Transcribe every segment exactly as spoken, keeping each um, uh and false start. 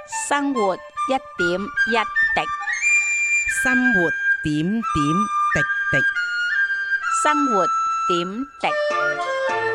生活一點一滴， 生活點點滴滴。 生活點滴。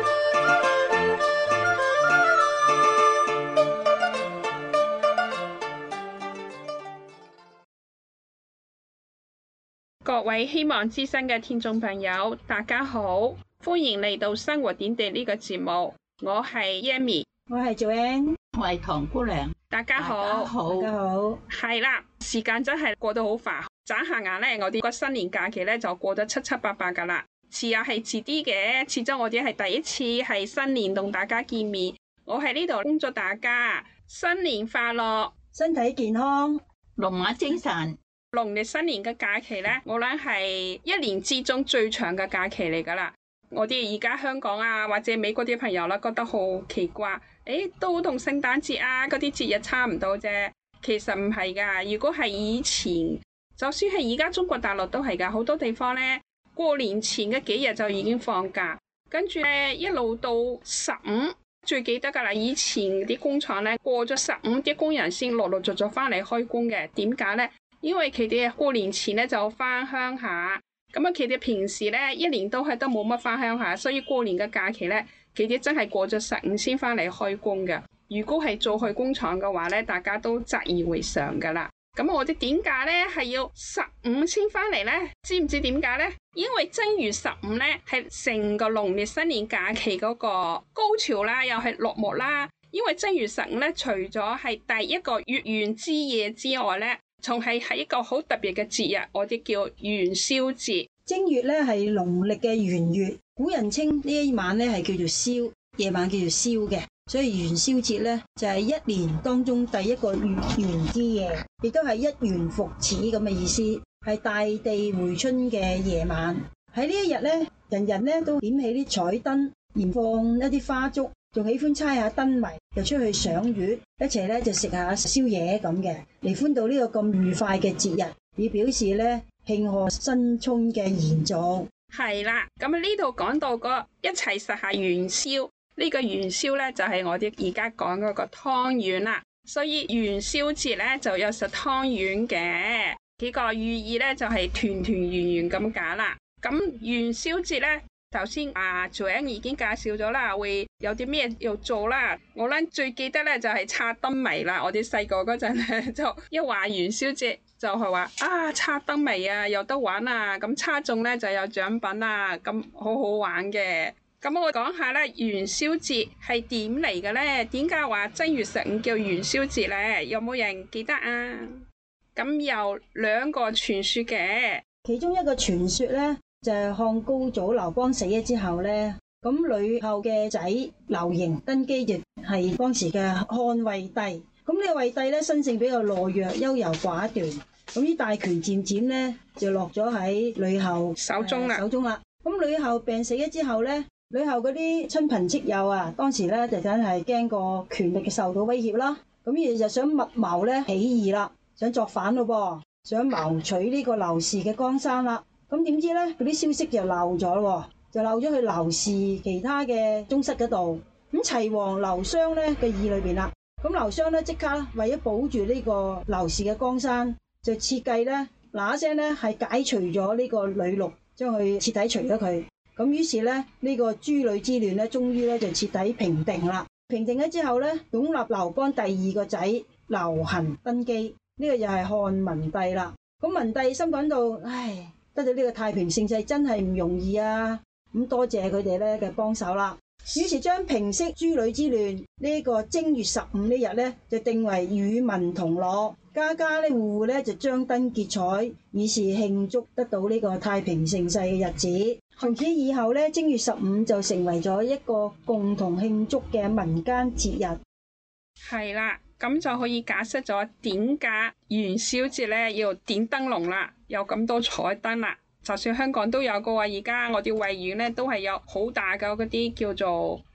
各位希望之聲嘅聽眾朋友，大家好，歡迎嚟到生活點滴呢個節目。我係 Yami， 我係 Joanne， 我係唐姑娘。 大家好， 好， 大家好。 係啦，時間真係過得好快，眨下眼咧，我哋個新年假期咧就過得七七八八噶啦。遲又係遲啲嘅，始終我哋係第一次係新年同大家見面。我喺呢度恭祝大家新年快樂， 身體健康， 龍馬精神。 農曆新年嘅假期咧，我諗係一年之中最長嘅假期嚟噶啦。我哋而家香港啊或者美國啲朋友啦，覺得好奇怪，誒都同聖誕節啊嗰啲節日差唔多啫。其實唔係噶，如果係以前，就算係而家中國大陸都係噶，好多地方咧過年前嘅幾日就已經放假，跟住咧一路到十五，最記得噶啦。以前啲工廠咧過咗十五，啲工人先陸陸續續翻嚟開工嘅。點解咧？因為佢哋過年前咧就翻鄉下，咁啊佢哋平時咧一年都係都冇乜翻鄉下，所以過年嘅假期咧，佢哋真係過咗十五先翻嚟開工嘅。如果係做去工廠嘅話咧，大家都習以為常噶啦。咁我哋點解咧係要十五先翻嚟咧？知唔知點解咧？因為正月十五咧係成個農曆新年假期嗰個高潮啦，又係落幕啦。因為正月十五咧，除咗係第一個月圓之夜之外咧，仲係喺一個好特別嘅節日，我哋叫元宵節。 正月咧係農曆嘅元月，古人稱呢一晚咧係叫做宵，夜晚叫做宵嘅，所以元宵節咧就係、是、一年當中第一個月圓之夜，亦都係一元復始咁嘅意思，係大地回春嘅夜晚。喺呢一日咧，人人咧都點起啲彩燈，燃放一啲花燭，仲喜歡猜下燈謎，又出去賞月，一齊咧就食下宵夜咁嘅，嚟歡度呢個咁愉快嘅節日，以表示咧慶賀新春嘅延續。 係啦，咁啊呢度講到個一齊食下元宵，呢個元宵咧就係我哋而家講嗰個湯圓啦。所以元宵節咧就有食湯圓嘅，幾個寓意咧就係團團圓圓咁解啦。咁元宵節咧，頭先阿 Joanne 已經介紹咗啦，會有啲咩要做啦。我咧最記得咧就係猜燈謎啦。我哋細個嗰陣咧就一話元宵節就係話啊猜燈謎啊，有得玩啊，咁猜中咧就有獎品啊，咁好好玩嘅。咁我講下咧元宵節係點嚟嘅咧？點解話正月十五叫元宵節咧？有冇人記得啊？咁有兩個傳說嘅， 其中一個傳說咧就係漢高祖劉邦死咗之後咧，咁呂后嘅仔劉盈登基就係當時嘅漢惠帝。咁呢個惠帝咧生性比較懦弱、優柔寡斷，咁啲大權漸漸咧就落咗喺呂后手中啦、 呃。手中啦。咁呂后病死咗之後咧，呂后嗰啲親朋戚友啊，當時咧就真係驚個權力受到威脅啦，咁而就想密謀咧起義啦，想作反咯噃，想謀取呢個劉氏嘅江山啦。咁點知咧，嗰啲消息就漏咗咯，就漏咗去劉氏其他嘅宗室嗰度。咁齊王劉襄咧嘅意裏邊啦，咁劉襄咧即刻為咗保住呢個劉氏嘅江山，就設計咧嗱一聲咧係解除咗呢個呂祿，將佢徹底除咗佢。咁於是咧呢、這個諸呂之亂咧，終於咧就徹底平定啦。平定咗之後咧，擁立劉邦第二個仔劉恒登基，呢、這個就係漢文帝啦。咁文帝心感到唉，得到呢個太平盛世真係唔容易啊！咁多謝佢哋咧嘅幫手啦。於是將平息諸呂之亂呢個正月十五呢日咧，就定為與民同樂，家家咧戶戶咧就張燈結彩，以示慶祝得到呢個太平盛世嘅日子。從此以後咧，正月十五就成為咗一個共同慶祝嘅民間節日。 係啦，咁就可以解釋咗點解元宵節咧要點燈籠啦，有咁多彩燈啦。就算香港都有嘅話，而家我哋維園咧都係有好大嘅嗰啲叫做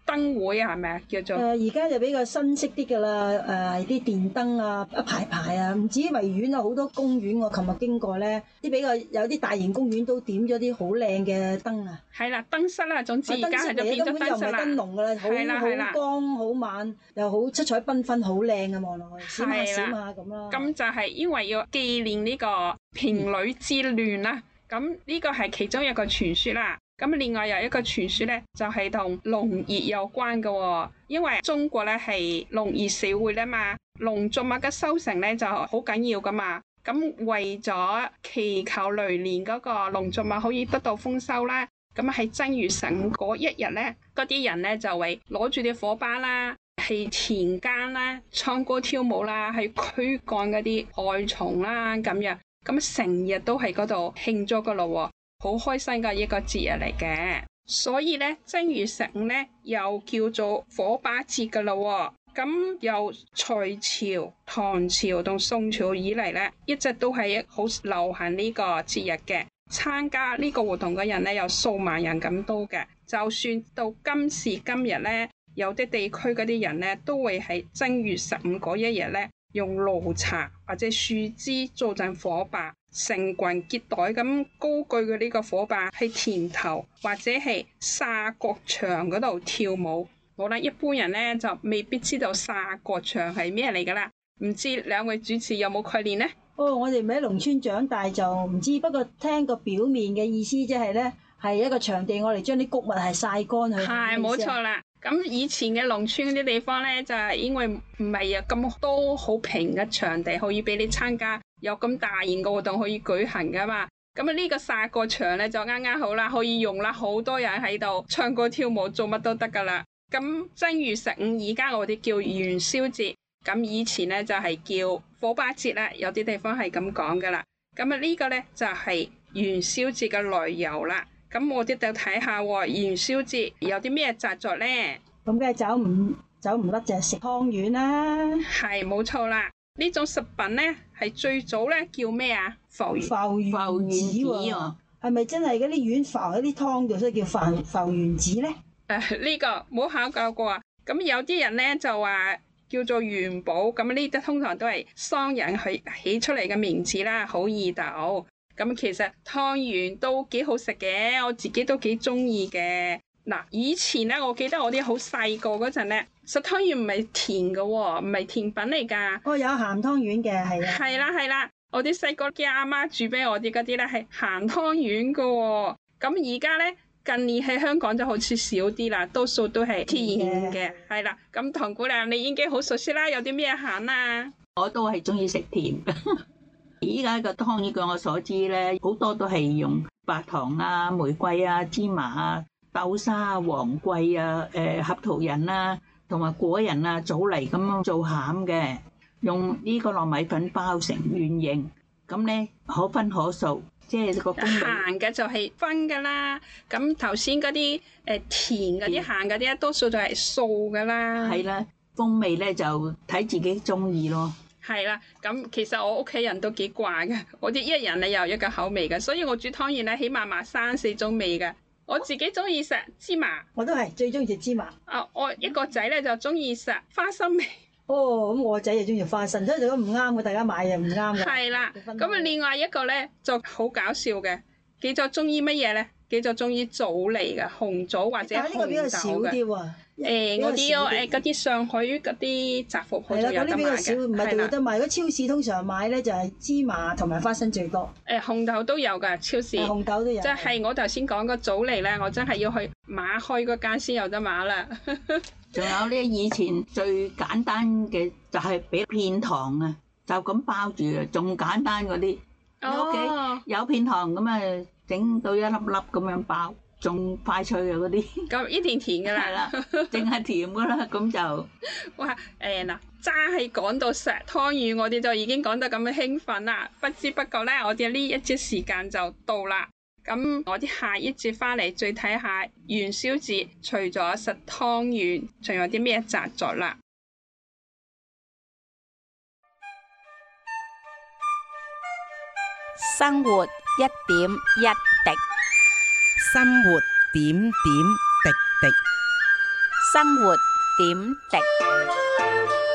燈會啊，係咪啊？叫做誒而家就比較新式啲㗎啦，誒啲電燈啊，一排排啊，唔止維園啊，好多公園我琴日經過咧，啲比較有啲大型公園都點咗啲好靚嘅燈啊。 係啦，燈飾啦，總之而家係就變咗根本就唔係燈飾啦。 燈籠㗎啦， 係啦係啦好好光好猛，又好七彩繽紛，好靚啊！望落去閃下係閃啦下咁啦。 咁就係因為要紀念呢個平呂之亂啦。咁呢個係其中一個傳說啦。咁另外有一個傳說咧，就係同農業有關嘅喎。因為中國咧係農業社會咧嘛，農作物嘅收成咧就好緊要噶嘛。咁為咗祈求來年嗰個農作物可以得到豐收啦，咁喺正月十五嗰一日咧，嗰啲人咧就會攞住啲火把啦，去田間啦，唱歌跳舞啦，去驅趕嗰啲害蟲啦咁樣。咁成日都喺嗰度慶祝噶咯，好開心嘅一個節日嚟嘅。所以咧，正月十五咧又叫做火把節噶咯。咁由隋朝、唐朝同宋朝以嚟咧，一直都係好流行呢個節日嘅。參加呢個活動嘅人咧有數萬人咁多嘅。就算到今時今日咧，有啲地區嗰啲人咧都會喺正月十五嗰一日咧，用蘆葭或者樹枝做陣火把，成群結隊咁高舉嘅呢個火把喺田頭或者係沙角場嗰度跳舞。好啦，一般人咧就未必知道沙角場係咩嚟噶啦，唔知兩位主持有冇概念呢？ 哦，我哋唔喺農村長大就唔知，不過聽個表面嘅意思即係咧係一個場地，我哋將啲穀物係曬乾去。 係冇錯啦。咁以前嘅農村嗰啲地方咧，就係因為唔係有咁多好平嘅場地可以俾你參加，有咁大型嘅活動可以舉行噶嘛。咁啊呢個沙角場咧就啱啱好啦，可以用啦，好多人喺度唱歌跳舞，做乜都得噶啦。咁正月十五而家我哋叫元宵節，咁以前咧就係叫火把節啦，有啲地方係咁講噶啦。咁啊呢個咧就係元宵節嘅來由啦。咁我哋就睇下元宵節有啲咩習俗咧？ 咁梗係走唔走唔甩就係食湯圓啦。 係冇錯啦，呢種食品咧係最早咧叫咩啊？浮浮圓子喎，係咪真係嗰啲丸浮喺啲湯度，所以叫浮浮圓子咧？ 誒呢個冇考究過啊。咁有啲人咧就話叫做元寶，咁呢啲通常都係商人去起出嚟嘅名字啦，好易讀。咁其實湯圓都幾好食嘅，我自己都幾中意嘅。嗱，以前咧，我記得我啲好細個嗰陣咧，食湯圓唔係甜嘅喎，唔係甜品嚟㗎。 哦，有鹹湯圓嘅，係啊。 係啦係啦，我啲細個嘅阿媽煮俾我啲嗰啲咧係鹹湯圓嘅喎。咁而家咧近年喺香港就好似少啲啦，多數都係甜嘅。係啦，咁唐姑娘你已經好熟悉啦，有啲咩餡啊？ 我都係中意食甜。依家個湯圓據我所知咧，好多都係用白糖啊、玫瑰啊、芝麻啊、豆沙啊、黃桂啊、誒合桃仁啊，同埋果仁啊組嚟咁樣做餡嘅，用呢個糯米粉包成圓形，咁咧可分可素，即係個風味。 鹹嘅就係分㗎啦，咁頭先嗰啲誒甜嗰啲鹹嗰啲，多數就係素㗎啦。 係啦，風味咧就睇自己中意咯。 係啦，咁其實我屋企人都幾慣嘅，我啲一人咧有一個口味嘅，所以我煮湯圓咧起碼買三四種味嘅。我自己中意食芝麻， 我都係最中意食芝麻。 啊，我一個仔咧就中意食花生味。 哦，咁我仔就中意花生，所以如果唔啱嘅，大家買又唔啱嘅。 係啦，咁啊另外一個咧就好搞笑嘅，記咗中意乜嘢咧？記咗中意棗嚟嘅，紅棗或者紅豆嘅。但係呢個比較少啲喎。誒，我啲誒嗰啲上海嗰啲雜貨鋪就有得賣嘅。係啦，嗰啲比較少，唔係度度都賣。如果超市通常買咧就係芝麻同埋花生最多。誒，紅豆都有㗎，超市。紅豆都有。即係我頭先講個棗嚟咧，我真係要去買開嗰間先有得買啦。 仲有咧，以前最簡單嘅就係俾片糖啊，就咁包住啊，仲簡單嗰啲。屋企有片糖咁啊，整到一粒粒咁樣包。仲快脆啊嗰啲， 咁一甜甜噶啦， 係啦，淨係甜噶啦，咁就哇誒嗱，齋係講到食湯圓，我哋就已經講得咁樣興奮啦，不知不覺咧，我哋呢一節時間就到啦。咁我哋下一節翻嚟再睇下元宵節，除咗食湯圓，仲有啲咩習俗啦？ 生活一點一滴。 生活點點滴滴， 生活點滴。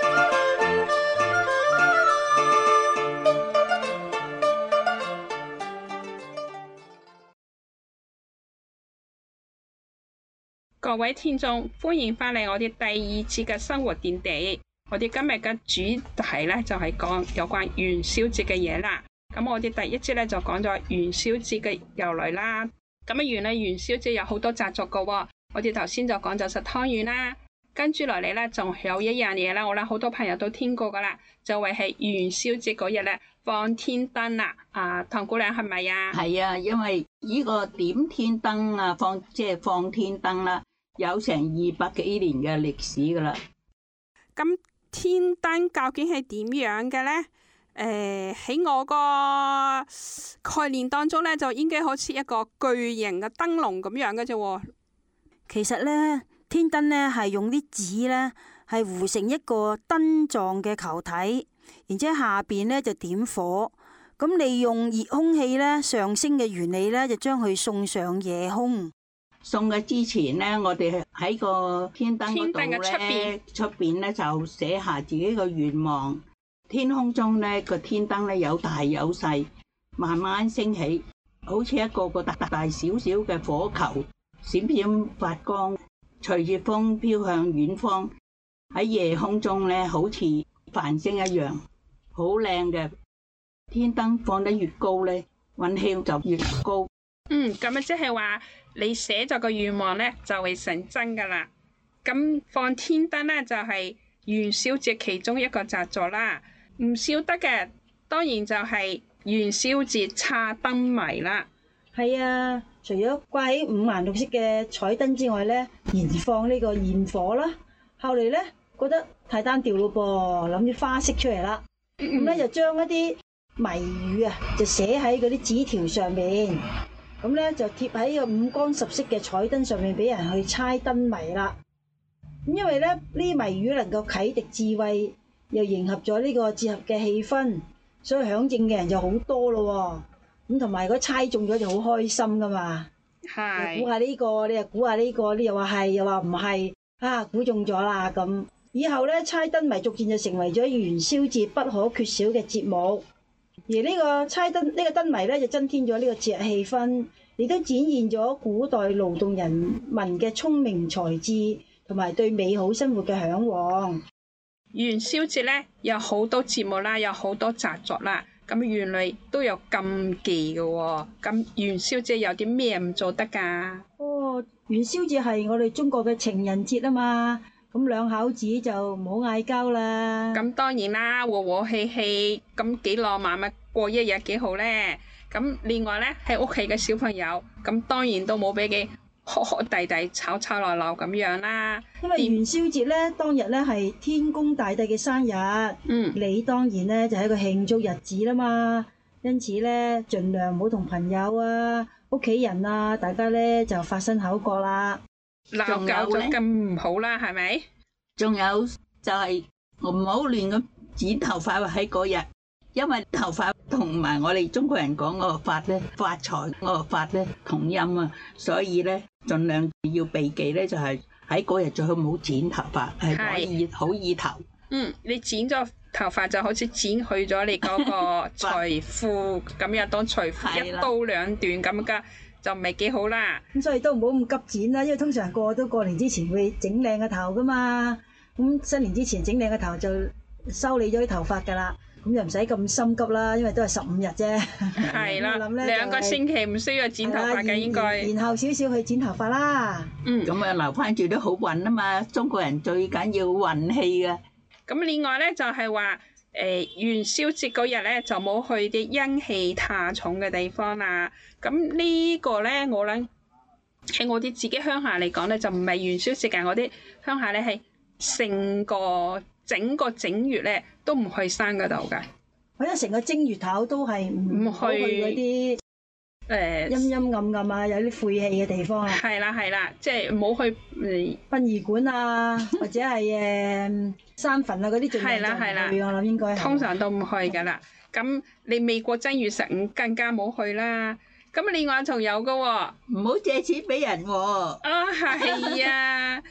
各位聽眾，歡迎翻嚟我哋第二節嘅生活點滴。我哋今日嘅主題咧就係講有關元宵節嘅嘢啦。咁我哋第一節咧就講咗元宵節嘅由來啦。咁啊，原來元宵節有好多習俗噶喎。我哋頭先就講咗食湯圓啦，跟住落嚟咧仲有一樣嘢啦，我諗好多朋友都聽過噶啦，就會係元宵節嗰日咧放天燈啦。啊，唐姑娘係咪啊？ 係啊，因為呢個點天燈啊，放即係放天燈啦，有成二百幾年嘅歷史噶啦。 咁天燈究竟係點樣嘅咧？誒、呃，喺我個概念當中咧，就應該好似一個巨型嘅燈籠咁樣嘅啫。 其實咧，天燈咧係用啲紙咧係糊成一個燈狀嘅球體，然之後下邊咧就點火，咁利用熱空氣咧上升嘅原理咧，就將佢送上夜空。 送嘅之前咧，我哋喺個天燈嗰度咧，出邊咧就寫下自己個願望。天空中咧個天燈咧有大有細，慢慢升起，好似一個個大大小小嘅火球，閃閃發光，隨住風飄向遠方。喺夜空中咧，好似繁星一樣，好靚嘅。天燈放得越高咧，運氣就越高。 嗯，咁啊，即係話你寫咗個願望咧，就會成真噶啦。咁放天燈咧，就係元宵節其中一個習俗啦。唔少得嘅，當然就係元宵節插燈謎啦。 係啊，除咗掛起五顏六色嘅彩燈之外咧，燃放呢個焰火啦。後嚟咧覺得太單調咯噃，諗住花式出嚟啦。咁咧、嗯、就將一啲謎語啊，就寫喺嗰啲紙條上面。咁咧就貼喺個五光十色嘅彩燈上面，俾人去猜燈謎啦。咁因為咧呢啲謎語能夠啟迪智慧，又迎合咗呢個節日嘅氣氛，所以響應嘅人就好多咯。咁同埋如果猜中咗就好開心噶嘛。係。估下呢個，你又估下呢個，你又話係，又話唔係，啊估中咗啦咁。以後咧猜燈謎逐漸就成為咗元宵節不可缺少嘅節目。而呢個猜燈呢個燈謎咧，就增添咗呢個節日氣氛，亦都展現咗古代勞動人民嘅聰明才智，同埋對美好生活嘅嚮往。 元宵節咧有好多節目啦，有好多習俗啦，咁原來都有禁忌嘅喎。咁元宵節有啲咩唔做得㗎？ 哦，元宵節係我哋中國嘅情人節啊嘛。咁兩口子就唔好嗌交啦。 咁當然啦，和和氣氣，咁幾浪漫咪過一日幾好咧。咁另外咧，喺屋企嘅小朋友，咁當然都冇俾佢哭哭啼啼、吵吵鬧鬧咁樣啦。 因為元宵節咧當日咧係天公大帝嘅生日，嗯，你當然咧就係一個慶祝日子啦嘛。因此咧，盡量唔好同朋友啊、屋企人啊，大家咧就發生口角啦。 鬧交咗咁唔好啦，係咪？ 仲有就係唔好亂咁剪頭髮喺嗰日，因為頭髮同埋我哋中國人講嗰個髮咧，發財嗰個髮咧同音啊，所以咧盡量要避忌咧，就係喺嗰日最好唔好剪頭髮，係可以好意頭。 嗯，你剪咗頭髮就好似剪去咗你嗰個財富咁樣，當財富一刀兩斷咁噶。就唔係幾好啦， 咁所以都唔好咁急剪啦，因為通常個個都過年之前會整靚個頭噶嘛，咁新年之前整靚個頭就修理咗啲頭髮噶啦，咁就唔使咁心急啦，因為都係十五日啫。係啦， 兩個星期唔需要剪頭髮嘅應該。 延後少少去剪頭髮啦。 嗯， 咁啊留翻住啲好運啊嘛，中國人最緊要運氣嘅。 咁另外咧就係話。誒、呃、元宵節嗰日咧就冇去啲陰氣太重嘅地方啦。咁呢個咧我諗喺我啲自己鄉下嚟講咧就唔係元宵節嘅，我啲鄉下咧係成個整個正月咧都唔去山嗰度㗎。 或者成個正月頭都係唔去嗰啲誒陰陰暗暗啊，有啲晦氣嘅地方啊。 係啦係啦，即係冇去誒殯儀館啊，或者係誒山墳啊嗰啲，盡量就唔去。我諗應該通常都唔去㗎啦。咁你未過正月十五更加冇去啦。咁另外仲有㗎喎， 唔好借錢俾人喎。 啊係啊，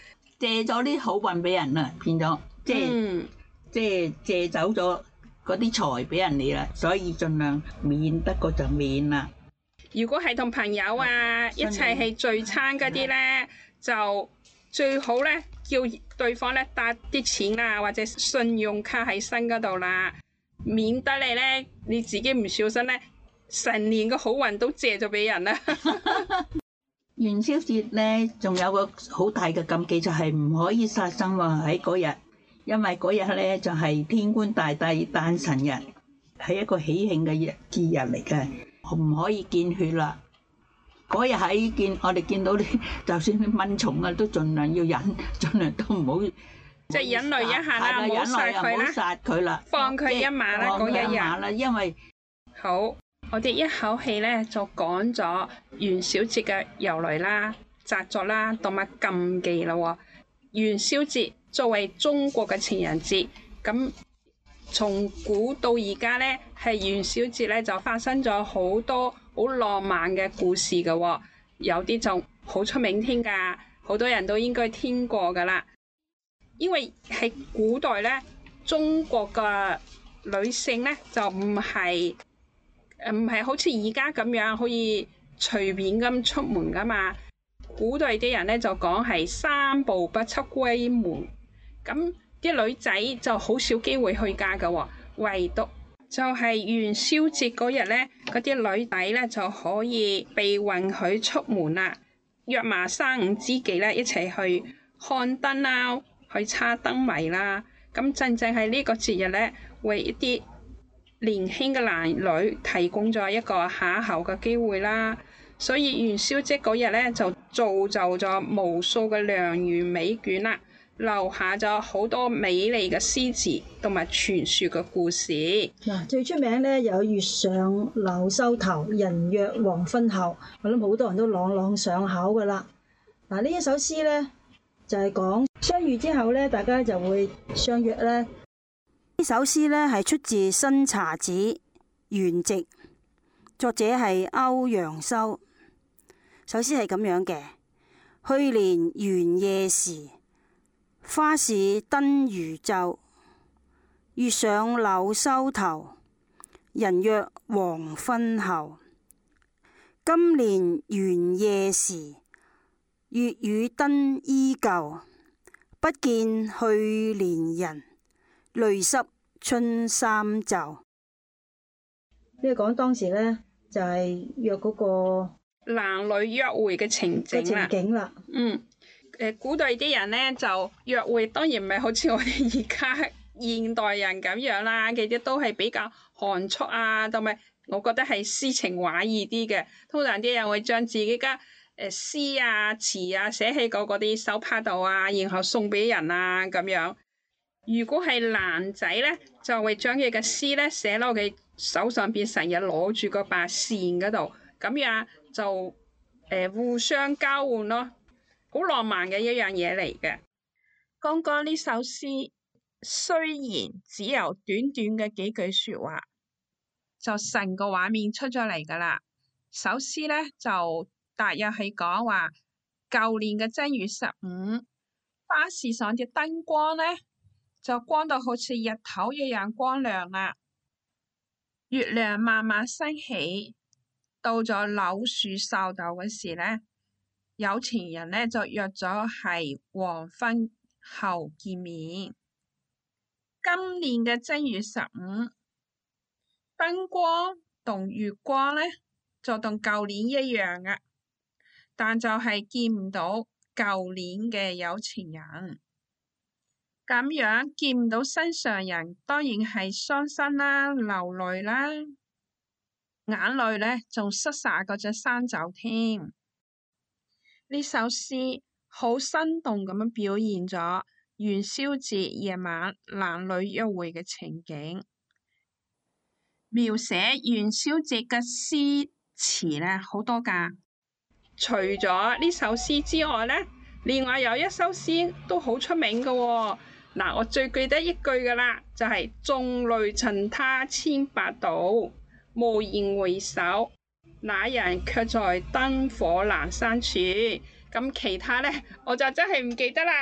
借咗啲好運俾人啦，變咗即係、 嗯、 即係借走咗嗰啲財俾人哋啦，所以盡量免得過就免啦。 如果係同朋友啊一齊去聚餐嗰啲咧，就最好咧叫對方咧帶啲錢啊或者信用卡喺身嗰度啦，免得你咧你自己唔小心咧成年嘅好運都借咗俾人啦。 元宵節咧仲有個好大嘅禁忌，就係唔可以殺生喎喺嗰日，因為嗰日咧就係天官大帝誕辰日，係一個喜慶嘅日節日嚟嘅。唔可以見血啦！嗰日喺見我哋見到啲，就算啲蚊蟲啊，都盡量要忍，盡量都唔好， 即係忍耐一下啦，唔好殺佢啦， 殺佢啦， 放佢一馬啦，嗰一日啦，因為好，我哋一口氣咧就講咗元宵節嘅由來啦、習俗啦，同埋禁忌啦喎。元宵節作為中國嘅情人節，咁從古到而家咧，係元宵節咧就發生咗好多好浪漫嘅故事嘅喎，有啲就好出名添㗎，好多人都應該聽過㗎啦。因為喺古代咧，中國嘅女性咧就唔係誒唔係好似而家咁樣可以隨便咁出門㗎嘛。古代啲人咧就講係三步不出閨門，咁啲女仔就好少機會去嫁㗎喎，唯獨就係元宵節嗰日咧，嗰啲女仔咧就可以被允許出門啦，約埋三五知己咧一齊去看燈啦，去叉燈謎啦。咁正正係呢個節日咧，為一啲年輕嘅男女提供咗一個邂逅嘅機會啦。所以元宵節嗰日咧就造就咗無數嘅良緣美眷啦，留下咗好多美麗嘅詩詞同埋傳說嘅故事。 嗱，最出名咧有月上柳梢頭，人約黃昏後，我諗好多人都朗朗上口噶啦。嗱，呢一首詩咧就係講相遇之後咧，大家就會相約咧。呢首詩咧係出自《新茶子·元夕》，作者係歐陽修。首詩係咁樣嘅：去年元夜時，花市燈如晝，月上柳梢頭，人約黃昏後。今年元夜時，月與燈依舊，不見去年人，淚濕春衫袖。呢個講當時咧就係約嗰個男女約會嘅情景啦。 情景啦。 嗯。誒，古代啲人咧就約會，當然唔係好似我哋而家現代人咁樣啦，佢啲都係比較含蓄啊，同埋我覺得係詩情畫意啲嘅。通常啲人會將自己嘅誒詩啊詞啊寫喺嗰啲手帕度啊，然後送俾人啊咁樣。如果係男仔咧，就會將佢嘅詩咧寫落佢手上邊，成日攞住個把扇嗰度，咁樣就誒、呃、互相交換咯。好浪漫嘅一樣嘢嚟嘅。剛剛呢首詩雖然只有短短嘅幾句說話，就成個畫面出咗嚟噶啦。首詩咧就大約係講話，舊年嘅正月十五，巴士上嘅燈光咧就光到好似日頭一樣光亮啦。月亮慢慢升起，到咗柳樹梢頭嘅時咧，有情人咧就約咗係黃昏後見面。今年嘅正月十五，燈光同月光咧就同舊年一樣嘅，但就係見唔到舊年嘅有情人。咁樣見唔到心上人，當然係傷心啦、流淚啦，眼淚咧仲濕晒嗰隻衫袖添。呢首詩好生動咁樣表現咗元宵節夜晚男女約會嘅情景，描寫元宵節嘅詩詞咧好多噶。除咗呢首詩之外咧，另外有一首詩都好出名噶喎。嗱，我最記得一句噶啦，就係眾裏尋他千百度，驀然回首，那人卻在燈火闌珊處。咁其他咧，我就真係唔記得啦。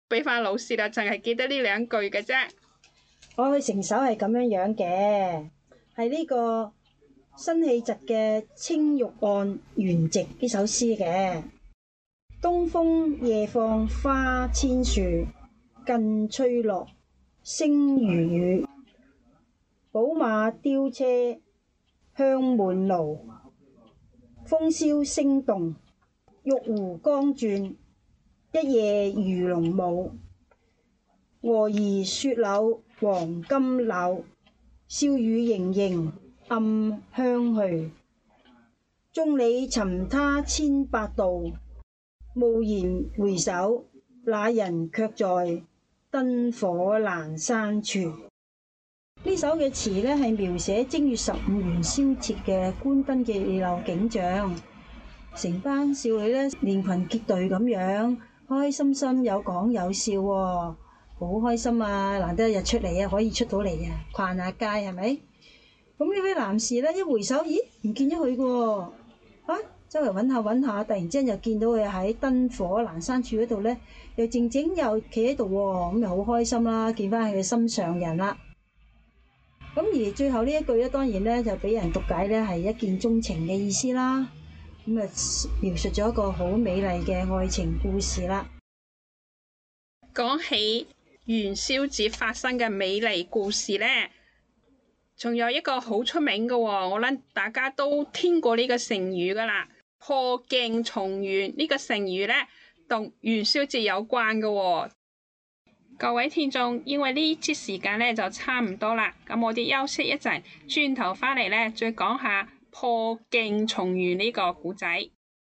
俾翻老師啦，淨係記得呢兩句嘅啫。 我去成首係咁樣樣嘅，係呢個辛棄疾嘅《青玉案元夕》呢首詩嘅。東風夜放花千樹，近翠落，星如雨。寶馬雕車香滿路，風簫聲動，玉壺光轉，一夜魚龍舞。蛾兒雪柳黃金縷，笑語盈盈暗香去。眾里尋他千百度，驀然回首，那人卻在燈火闌珊處。呢首嘅詞呢，係描寫正月十五元宵節嘅觀燈嘅熱鬧景象，成班少女呢，連群結隊咁樣，開開心心有講有笑喎。好開心啊！難得一日出嚟啊，可以出到嚟啊，逛下街係咪？咁呢位男士咧，一回首，咦，唔見咗佢嘅喎，啊，周圍揾下揾下，突然之間又見到佢喺燈火闌珊處嗰度咧，又靜靜又企喺度喎，咁咪好開心啦，見翻佢嘅心上人啦。咁而最後呢一句咧，當然咧就俾人讀解咧係一見鍾情嘅意思啦。咁啊，描述咗一個好美麗嘅愛情故事啦。 講起元宵節發生嘅美麗故事呢，仲有一個好出名嘅喎，我諗大家都聽過呢個成語噶啦，破鏡重圓呢個成語呢，同元宵節有關嘅喎。各位聽眾，因為呢節時間呢就差唔多啦，咁我哋休息一陣，轉頭翻嚟呢，再講下破鏡重圓呢個故仔。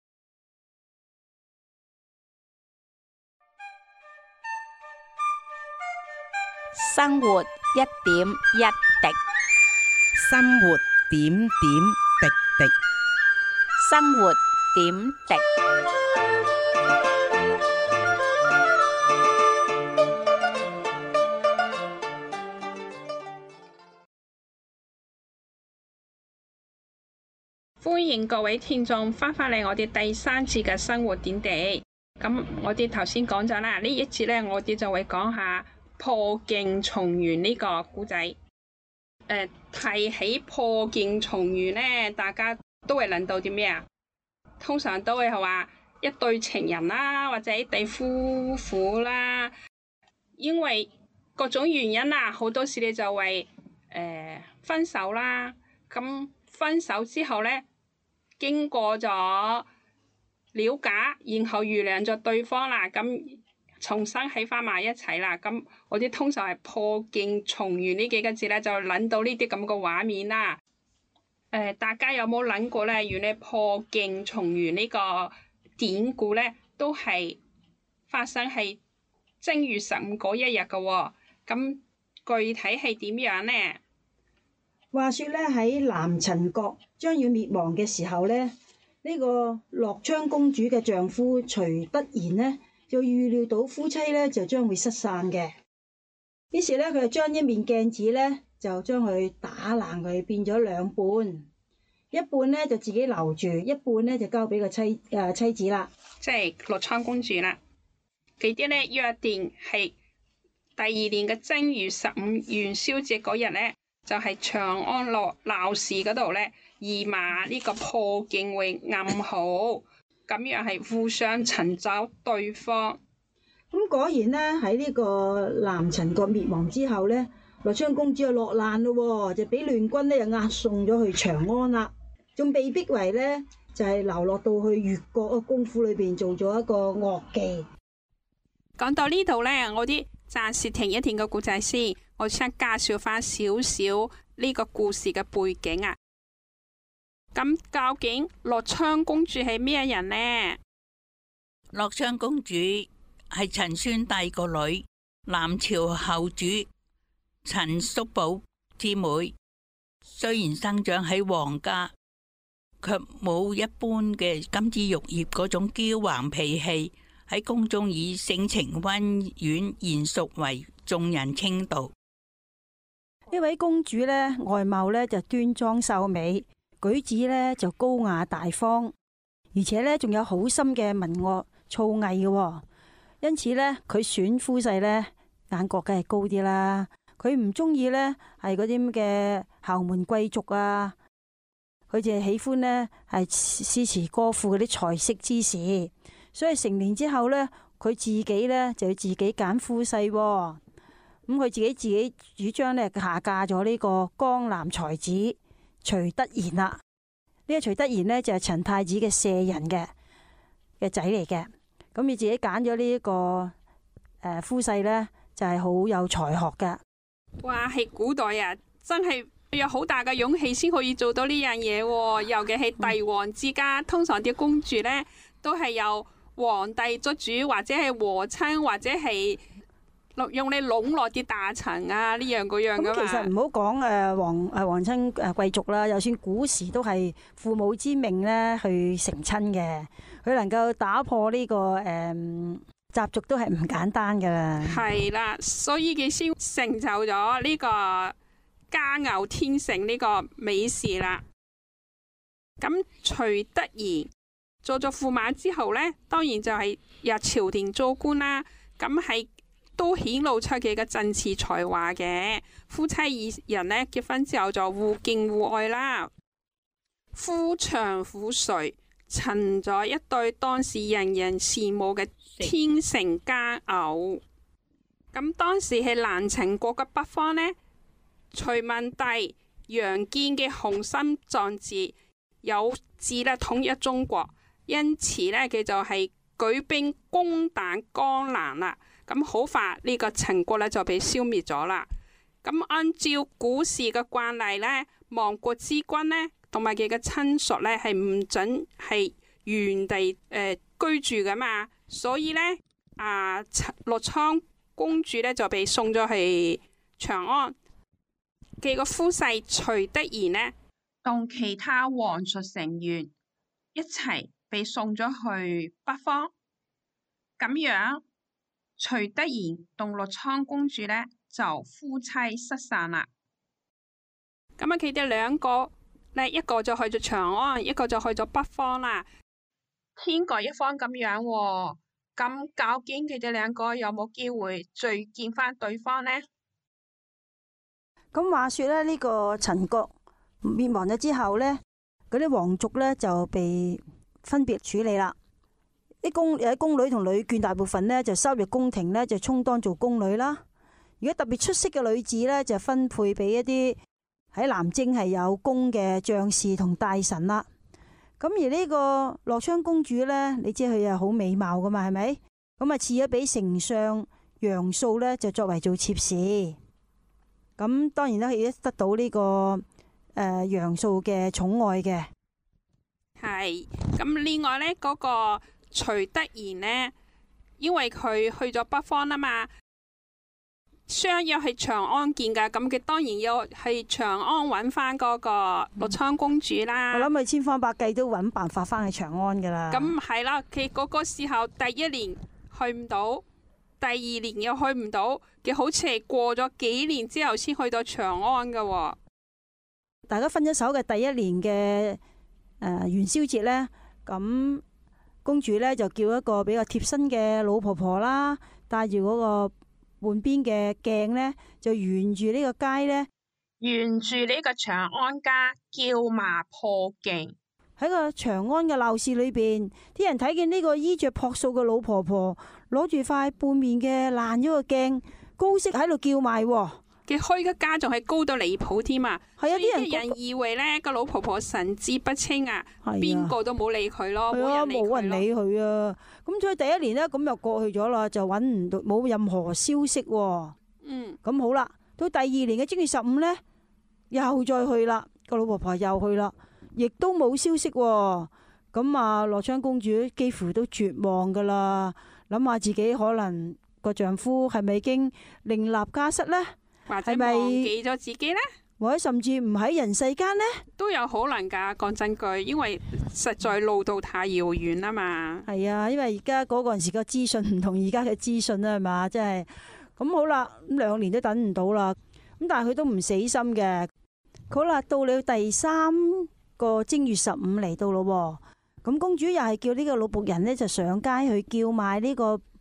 生活一點一滴， 生活點點滴滴， 生活點滴。 歡迎各位聽眾翻返嚟我哋第三次嘅生活點滴。咁我哋頭先講咗啦，呢一節呢，我哋就會講下破鏡重圓呢個故仔。誒、呃，提起破鏡重圓呢，大家都會諗到啲咩啊？通常都會係話一對情人啦，或者一對夫婦啦，因為各種原因啦，好多時你就會誒、呃、分手啦。咁分手之後呢，經過咗了解，然後原諒咗對方啦，咁重新喺翻埋一齊啦，咁我哋通常係破鏡重圓呢幾個字咧，就諗到呢啲咁嘅畫面啦。誒、呃，大家有冇諗過咧？原來破鏡重圓呢個典故咧，都係發生喺正月十五嗰一日嘅喎。咁具體係點樣呢？ 話說咧，喺南陳國將要滅亡嘅時候咧，呢、這個樂昌公主嘅丈夫徐德賢呢，就預料到夫妻咧就將會失散嘅，於是咧佢就將一面鏡子咧就將佢打爛佢，變咗兩半，一半咧就自己留住，一半咧就交俾個妻誒、呃、妻子啦， 即係樂昌公主啦。佢哋咧約定係第二年嘅正月十五元宵節嗰日咧，就係、是、長安樂鬧市嗰度咧，以馬呢個破鏡為暗號。咁樣係互相尋找對方。 咁果然咧喺呢個南陳國滅亡之後咧，樂昌公主就落難咯，就俾亂軍咧又押送咗去長安啦，仲被逼為咧就係、是、流落到去越國嘅功夫裏邊做咗一個樂妓。 講到呢度咧，我啲暫時停一停個故仔先，我想介紹翻少少呢個故事嘅背景啊。咁究竟樂昌公主係咩人呢？ 樂昌公主係陳宣帝個女，南朝後主陳叔寶之妹。雖然生長喺皇家，卻冇一般嘅金枝玉葉嗰種驕橫脾氣。喺宮中以性情溫婉、賢淑為眾人稱道。 呢位公主呢，外貌呢就端莊秀美，舉止咧就高雅大方，而且咧仲有好深嘅文學造詣嘅。 因此咧佢選夫婿咧眼角梗係高啲啦。佢唔中意咧係嗰啲咁嘅豪門貴族啊，佢就係喜歡咧係詩詞歌賦嗰啲才識之士。所以成年之後咧，佢自己咧就要自己揀夫婿。咁佢自己自己主張咧下嫁咗呢個江南才子徐德賢啦。呢個徐德賢呢，就係陳太子嘅舍人嘅嘅仔嚟嘅。咁你自己揀咗呢一個誒夫婿咧，就係好有才學嘅。 哇，係古代啊，真係有好大嘅勇氣先可以做到呢樣嘢喎。尤其係帝王之家，嗯、通常啲公主呢，都係由皇帝做主，或者係和親，或者係用你籠絡啲大臣啊，呢樣嗰樣噶嘛。 咁其實唔好講誒皇誒皇親誒貴族啦，就算古時都係父母之命咧去成親嘅。佢能夠打破呢、這個誒、嗯、習俗都係唔簡單噶啦。係啦，所以佢先成就咗呢個家牛天成呢個美事啦。咁徐德賢做咗駙馬之後呢，當然就係入朝廷做官啦。咁係都顯露出佢嘅政治才華嘅。夫妻二人呢結婚之後就互敬互愛啦，夫唱婦隨，成咗一對當時人人羨慕嘅天成佳偶。咁當時係南陳國嘅北方呢，隋文帝楊堅嘅雄心壯志，有志咧統一中國。因此呢，佢就係舉兵攻打江南啦。咁好快呢個陳國呢就被消滅咗啦。咁按照古時嘅慣例呢，亡國之君呢同埋佢嘅親屬呢係唔准係原地誒、呃、居住噶嘛。所以呢，啊樂昌公主呢就被送咗去長安。佢個夫婿徐德賢呢同其他皇族成員一齊被送咗去北方，咁樣徐德賢同樂昌公主呢就夫妻失散啦。咁啊，佢哋兩個呢，一個就去咗長安，一個就去咗北方啦，天各一方咁樣喎。咁究竟佢哋兩個有冇機會再見翻對方呢？ 咁話說咧，呢個陳國滅亡咗之後呢，嗰啲皇族呢就被分別處理啦。啲宮有啲宮女同女眷，大部分呢就收入宮廷呢，就充當做宮女啦。如果特別出色嘅女子呢，就分配俾一啲喺南征係有功嘅將士同大臣啦。咁而呢個樂昌公主呢，你知佢又好美貌噶嘛，係咪？咁啊賜咗俾丞相楊素呢，就作為做妾侍。咁當然啦，佢得到呢、這個誒楊素嘅寵愛嘅。 係咁，另外呢，嗰、那個徐德賢呢，因為佢去咗北方啊嘛，相約係長安見噶，咁佢當然要去長安揾翻嗰個樂昌公主啦。 我諗佢千方百計都揾辦法翻去長安噶啦。 咁係啦，佢嗰個時候第一年去唔到，第二年又去唔到，佢好似係過咗幾年之後先去到長安噶、哦。 大家分咗手嘅第一年嘅誒、呃、元宵節呢，咁公主呢就叫一個比較貼身嘅老婆婆啦，帶住嗰個半邊嘅鏡呢，就沿住呢個街呢， 沿住呢個長安街叫罵破鏡。 喺個長安嘅鬧市裏邊，啲人睇見呢個衣着樸素嘅老婆婆攞住塊半面嘅爛咗個鏡，高聲喺度叫賣。 佢開嘅家仲係高到離譜添啊！ 係啊，啲人人以為呢個老婆婆神志不清啊，邊個都冇理佢咯，冇人理佢咯。 冇人理佢啊！咁所以第一年呢，咁又過去咗啦，就揾唔到冇任何消息。 嗯， 咁好啦，到第二年嘅正月十五呢，又再去啦，個老婆婆又去啦，亦都冇消息。咁啊，樂昌公主幾乎都絕望噶啦，諗下自己可能個丈夫係咪已經另立家室呢？ 或者忘記咗自己呢？ 或者甚至唔喺人世間呢？ 都有可能噶。講真句，因為實在路途太遙遠啊嘛。係啊，因為而家嗰個陣時個資訊唔同而家嘅資訊啦，係嘛，即係咁好啦。咁兩年都等唔到啦。咁但係佢都唔死心嘅。好啦，到了第三個正月十五嚟到咯。咁公主又係叫呢個老僕人呢，就上街去叫賣呢個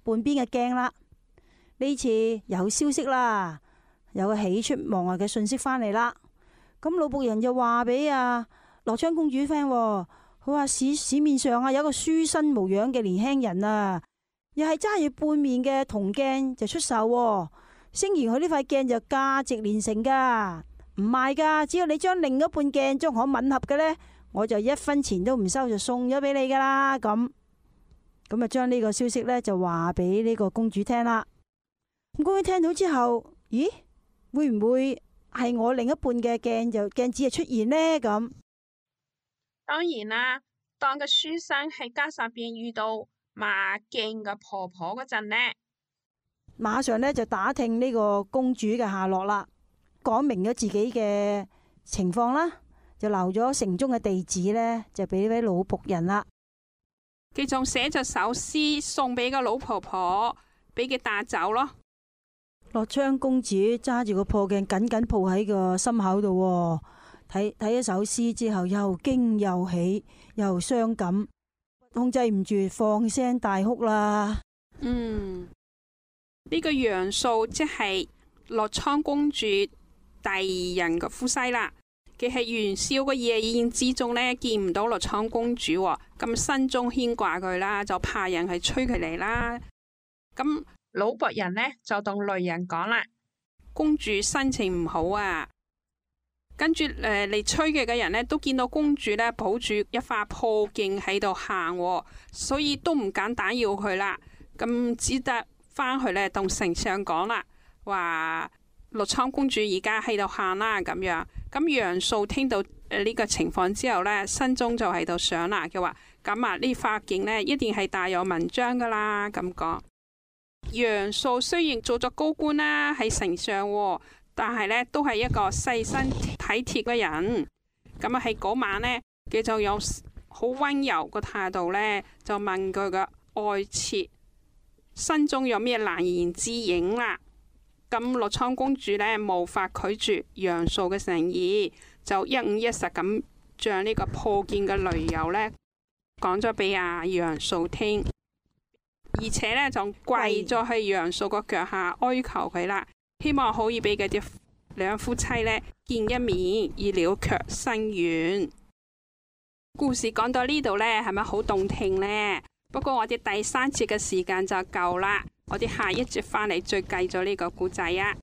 半邊嘅鏡啦。呢次有消息啦，有個喜出望外嘅信息返嚟啦。咁老僕人就話俾阿樂昌公主聽，佢話市市面上啊有一個書生無樣嘅年輕人啊，又係揸住半面嘅銅鏡就出售，聲言佢呢塊鏡就價值連城噶，唔賣噶，只要你將另一半鏡將可吻合嘅呢，我就一分錢都唔收就送咗俾你噶啦。咁咁啊，將呢個消息呢就話俾呢個公主聽啦。咁公主聽到之後，咦，會唔會係我另一半嘅鏡就鏡子就出現呢？咁當然啦，當個書生喺街上邊遇到賣鏡嘅婆婆嗰陣呢， 馬上呢就打聽呢個公主嘅下落啦，講明咗自己嘅情況啦，就留咗城中嘅地址呢，就俾呢位老僕人啦。 佢仲寫咗首詩送俾個老婆婆，俾佢帶走咯。 樂昌公主揸住個破鏡緊緊抱喺個心口度，睇睇一首詩之後，又驚又喜又傷感，控制唔住放聲大哭啦。 嗯，呢個楊素即係樂昌公主第二任嘅夫妻啦。佢喺元宵嘅夜宴之中呢，見唔到樂昌公主，咁心中牽掛佢啦，就派人去催佢嚟啦。咁老僕人呢就同雷人講啦，公主心情唔好啊。跟住誒嚟催佢嘅人呢，都見到公主呢抱住一塊破鏡喺度喊，所以都唔敢打擾佢啦。咁只得翻去呢同丞相講啦，話樂昌公主而家喺度喊啦咁樣。咁楊素聽到誒呢個情況之後呢，心中就喺度想啦，佢話咁啊，呢塊鏡呢一定係大有文章噶啦咁講。楊素雖然做咗高官啦，喺丞相，但係呢都係一個細心體貼嘅人。咁啊喺嗰晚呢，佢就有好溫柔個態度呢，就問佢嘅愛妾心中有咩難言之隱啦。咁樂昌公主呢，無法拒絕楊素嘅誠意，就一五一十咁將呢個破鏡嘅來由呢講咗俾阿楊素聽。而且呢，就跪咗喺楊素個腳下哀求佢啦，希望可以俾佢哋兩夫妻呢見一面，以了卻心願。故事講到呢度呢，係咪好動聽呢？不過我哋第三節嘅時間就夠啦，我哋下一節翻嚟再繼續呢個故仔啊！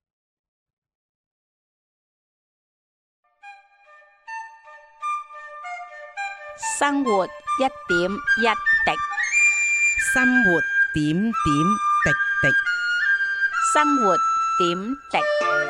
生活一點一滴。 生活點點滴滴。 生活點滴。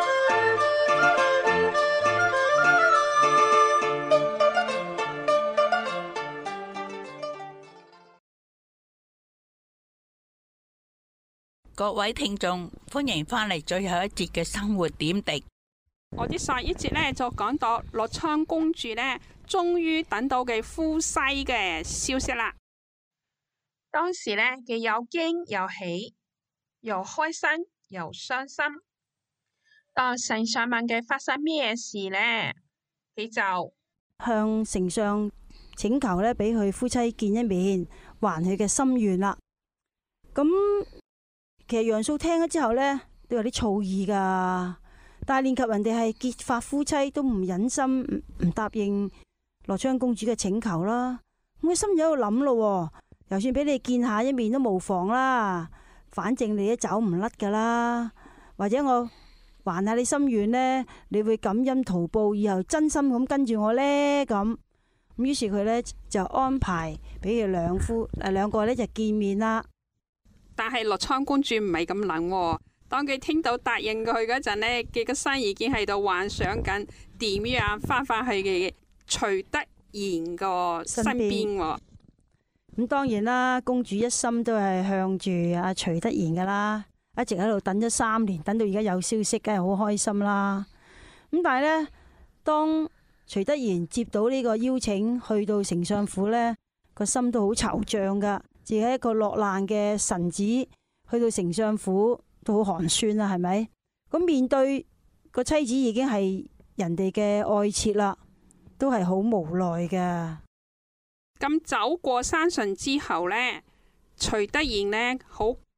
各位聽眾，歡迎翻嚟最後一節嘅生活點滴。 我哋上一節呢，就講到樂昌公主呢，終於等到佢夫妻嘅消息啦。當時呢，佢又驚又喜，又開心又傷心。當丞相問佢發生咩事呢，佢就向丞相請求呢，俾佢夫妻見一面，還佢嘅心願啦。咁其實楊素聽咗之後呢，都有啲醋意噶，但係念及人哋係結髮夫妻，都唔忍心唔唔答應樂昌公主嘅請求啦。咁佢心有喺度諗咯，就算俾你見下一面都無妨啦，反正你都走唔甩噶啦。或者我還下你心願呢，你會感恩圖報，以後真心咁跟住我呢。咁咁於是佢呢，就安排俾佢兩夫誒兩個呢就見面啦。 但係樂昌公主唔係咁諗，當佢聽到答應佢嗰陣呢，佢個心已經喺度幻想緊點樣翻返去嘅徐德賢個身邊。 咁當然啦，公主一心都係向住阿徐德賢噶啦，一直喺度等咗三年，等到而家有消息，梗係好開心啦。咁但係呢，當徐德賢接到呢個邀請去到丞相府呢，個心都好惆悵噶。自己一個落難嘅臣子去到丞相府都好寒酸啦，係咪？咁面對個妻子已經係人哋嘅愛妾啦，都係好無奈噶。 咁走過山順之後呢，徐德賢呢好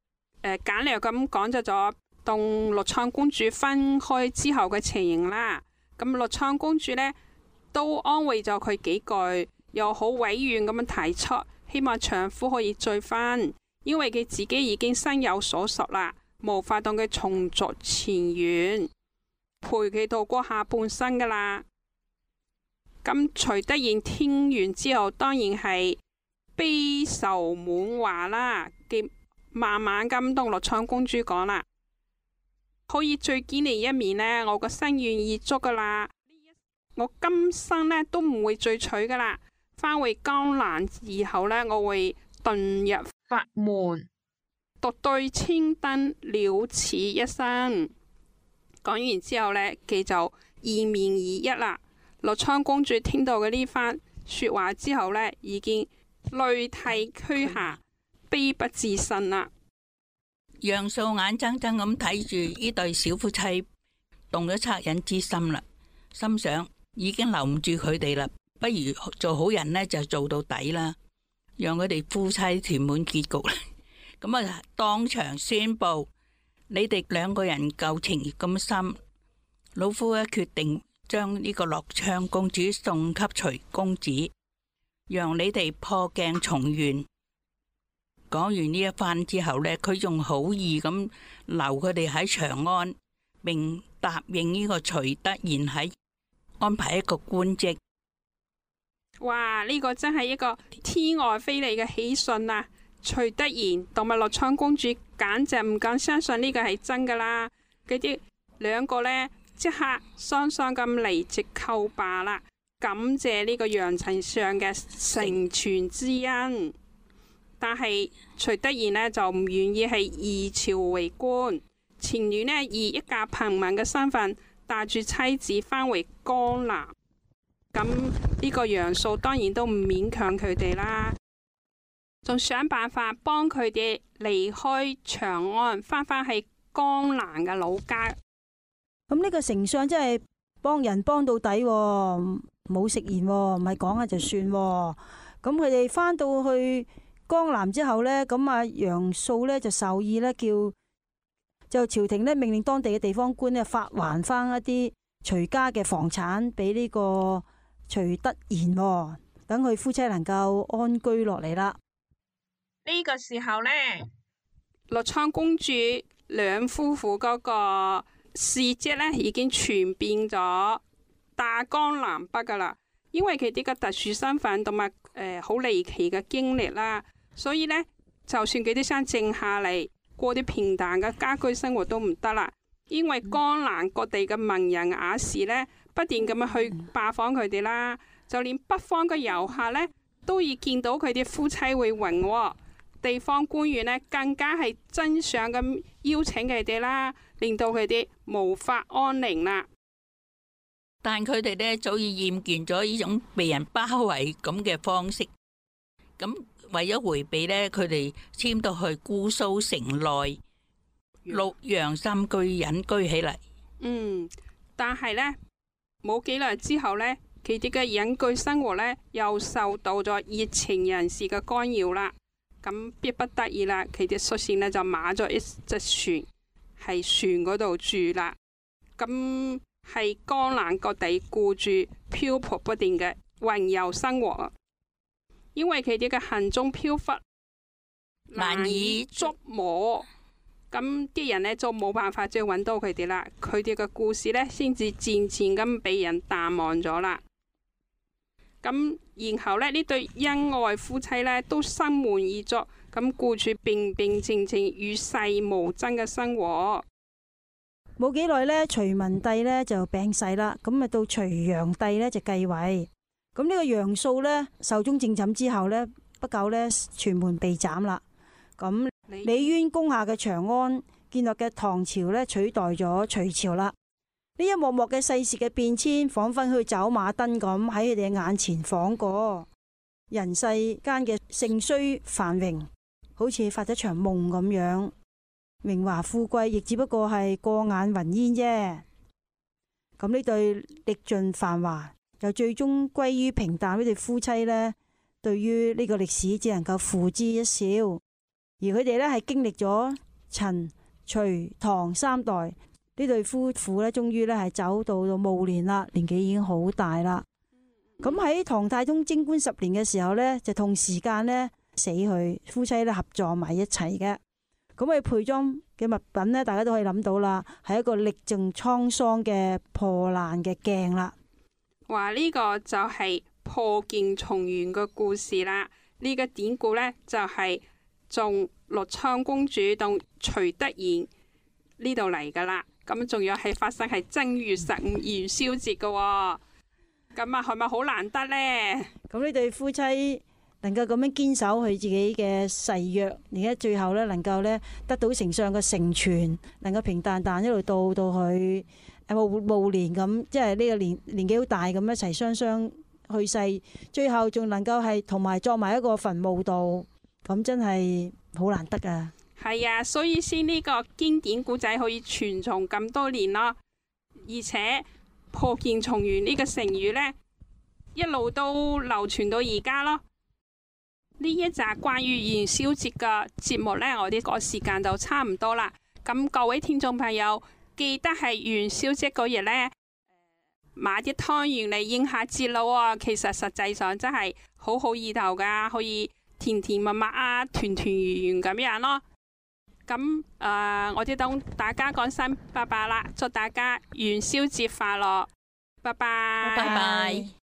誒簡略咁講咗咗同樂昌公主分開之後嘅情形啦。咁樂昌公主呢，都安慰咗佢幾句，又好委婉咁樣提出，希望丈夫可以再婚，因為佢自己已經身有所屬啦，無法同佢重續前緣，陪佢度過下半生噶啦。咁徐德賢聽完之後，當然係悲愁滿懷啦，佢慢慢咁同樂昌公主講啦，可以再見你一面呢，我個心願已足噶啦，我今生呢都唔會再娶噶啦，返回江南以後呢，我會遁入法門，獨對青燈了此一生。講完之後呢，佢就二面而一啦。樂昌公主聽到嘅呢番說話之後呢，已經淚涕俱下，悲不自勝啦。 楊素眼睜睜咁睇住呢對小夫妻動咗惻隱之心啦，心想已經留唔住佢哋啦，不如做好人呢，就做到底啦，讓佢哋夫妻團滿結局啦。咁啊，當場宣布你哋兩個人舊情咁深，老夫咧決定將呢個樂昌公主送給徐公子，讓你哋破鏡重圓。講完呢一番之後呢，佢仲好意咁留佢哋喺長安，並答應呢個徐德賢喺安排一個官職。 哇！呢、這個真係一個天外飛嚟嘅喜訊啊！徐德賢同埋樂昌公主簡直唔敢相信呢個係真噶啦，嗰啲兩個呢，即刻雙雙咁離席叩罷啦，感謝呢個楊丞相嘅成全之恩。但係徐德賢呢，就唔願意係以朝為官，情願呢以一介平民嘅身份帶住妻子返回江南。咁呢個楊素當然都唔勉強佢哋啦，仲想辦法幫佢哋離開長安，翻返去江南嘅老家。 咁呢個丞相真係幫人幫到底喎，冇食言喎，唔係講下就算喎。咁佢哋翻到去江南之後呢，咁啊楊素呢就授意呢，叫就朝廷呢命令當地嘅地方官呢發還翻一啲徐家嘅房產俾呢個徐德賢，等佢夫妻能夠安居落嚟啦。 呢個時候呢，樂昌公主兩夫婦嗰個事跡呢已經傳遍咗大江南北噶啦，因為佢哋嘅特殊身份同埋誒好離奇嘅經歷啦，所以呢，就算佢哋想靜下嚟過啲平淡嘅家居生活都唔得啦，因為江南各地嘅文人雅士呢，不斷咁樣去拜訪佢哋啦，就連北方嘅遊客呢，都已見到佢哋夫妻會榮喎。地方官員呢，更加係爭相咁邀請佢哋啦，令到佢哋無法安寧啦。 但佢哋呢，早已厭倦咗呢種被人包圍咁嘅方式，咁為咗回避呢，佢哋遷到去姑蘇城內綠楊深居隱居起嚟。 嗯，但係呢，冇幾耐之後呢，佢哋嘅隱居生活呢，又受到咗熱情人士嘅干擾啦。咁迫不得已啦，佢哋率先呢就買咗一隻船，喺船嗰度住啦。咁係江南各地過住漂泊不定嘅雲遊生活，因為佢哋嘅行蹤飄忽，難以捉摸，咁啲人呢就冇辦法再揾到佢哋啦。佢哋嘅故事呢，先至漸漸咁被人淡忘咗啦。咁然後呢，呢對恩愛夫妻呢都心滿意足，咁過住平平靜靜與世無爭嘅生活。 冇幾耐呢，隋文帝呢就病逝啦，咁啊到隋煬帝呢就繼位。咁呢個楊素呢，壽終正寢之後呢，不久呢，全門被斬啦。咁李淵攻下嘅長安，建立嘅唐朝呢，取代咗隋朝啦。呢一幕幕嘅世事嘅變遷，仿佛去走馬燈咁喺佢哋眼前晃過。人世間嘅盛衰繁榮，好似發咗場夢咁樣，榮華富貴亦只不過係過眼雲煙啫。咁呢對歷盡繁華又最終歸於平淡呢對夫妻呢，對於呢個歷史只能夠付之一笑。而佢哋呢係經歷咗陳、隋、唐三代呢對夫婦咧，終於咧係走到到暮年啦，年紀已經好大啦。咁喺唐太宗貞觀十年嘅時候呢，就同時間呢死去，夫妻咧合葬埋一齊嘅。咁佢陪葬嘅物品呢，大家都可以諗到啦，係一個歷盡滄桑嘅破爛嘅鏡啦。 話呢個就係破鏡重圓嘅故事啦。呢個典故呢，就係從樂昌公主同徐德賢呢度嚟噶啦。咁仲要係發生喺正月十五元宵節嘅喎。咁啊，係咪好難得呢？ 咁呢對夫妻能夠咁樣堅守佢自己嘅誓約，而家最後咧能夠咧得到丞相嘅成全，能夠平淡淡一路到到去誒暮暮年咁，即係呢個年年紀好大咁一齊雙雙去世，最後仲能夠係同埋作埋一個墳墓度，咁真係好難得啊！ 係啊，所以先呢個經典古仔可以傳頌咁多年咯，而且破鏡重圓呢個成語呢，一路都流傳到而家咯。呢一集關於元宵節嘅節目呢，我哋個時間就差唔多啦。咁各位聽眾朋友，記得係元宵節嗰日呢，買啲湯圓嚟應下節咯喎。其實實際上真係好好意頭噶，可以甜甜蜜蜜啊，團團圓圓咁樣咯。咁誒、呃，我哋同大家講聲拜拜啦，祝大家元宵節快樂，拜拜， 拜拜。